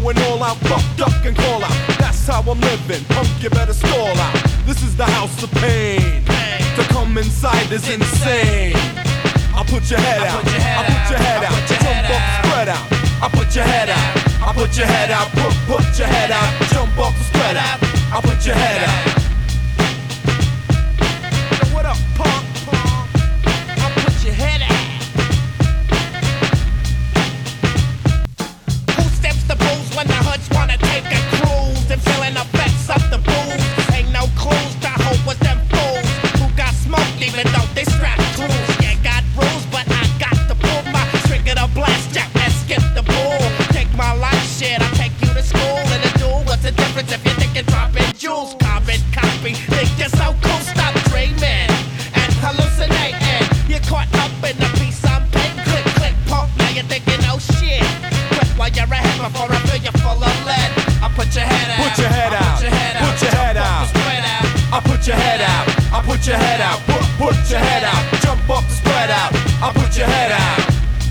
going all out, fuck, duck, and call out. That's how I'm living, punk, you better stall out. This is the house of pain. To come inside is insane. I'll put your head out, I'll put your head out, jump up, spread out. I'll put your head out, I'll put your head out, put your head out, jump up, spread out. I'll put your head out. Yo, what up, punk? I'll put your head out. Who steps the booze when the hoods wanna take a cruise and feeling effects of the booze? Ain't no clues to hope was them fools who got smoked even though they strapped tools. Yeah, got rules, but I got to pull my trigger to blast jack and skip the bull. Take my life shit, I'll take you to school in a duel. What's the difference if you're thinking dropping jewels? Carbon copy, think you're so cool, stop dreaming and hallucinating. You're caught up in the piece I'm paying. Click, click, pump, now you're thinking, oh shit. Quit while you're ahead before I fill you full of lead. I'll put your head out, put your head out, put your head out. I'll put your head out, I'll put your head out, put your head out, jump off the spread out. I'll put your head out.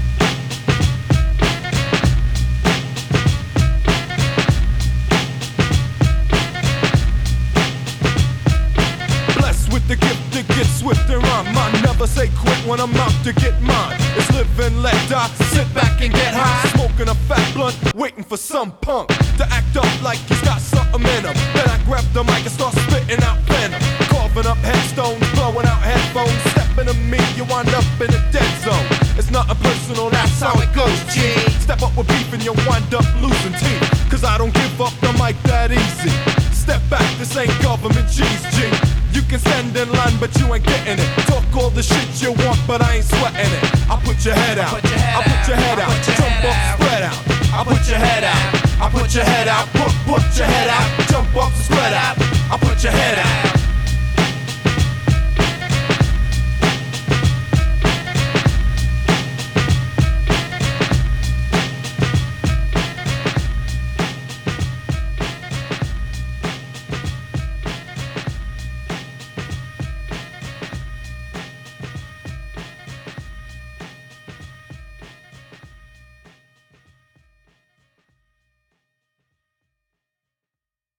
Blessed with the gift to get swift and rhyme. I never say quit when I'm out to get mine. It's live and let die, sit back and get high. Smoking a fat blunt, waiting for some punk to act up like he's got something in him. Then I grab the mic and start spitting out venom. Carving up headstones, blowing out headphones. Stepping to me, you wind up in a dead zone. It's nothing personal, that's how it goes, G. Step up with beef and you wind up losing teeth. Cause I don't give up the mic that easy. Step back, this ain't government cheese, G. You can stand in line, but you ain't getting it. Talk all the shit you want, but I ain't sweating it. I'll put your head out, I'll put your head out, jump up, spread out. I'll put your head out, I'll put your head out, put your head out, jump up, spread out. I'll put your head out.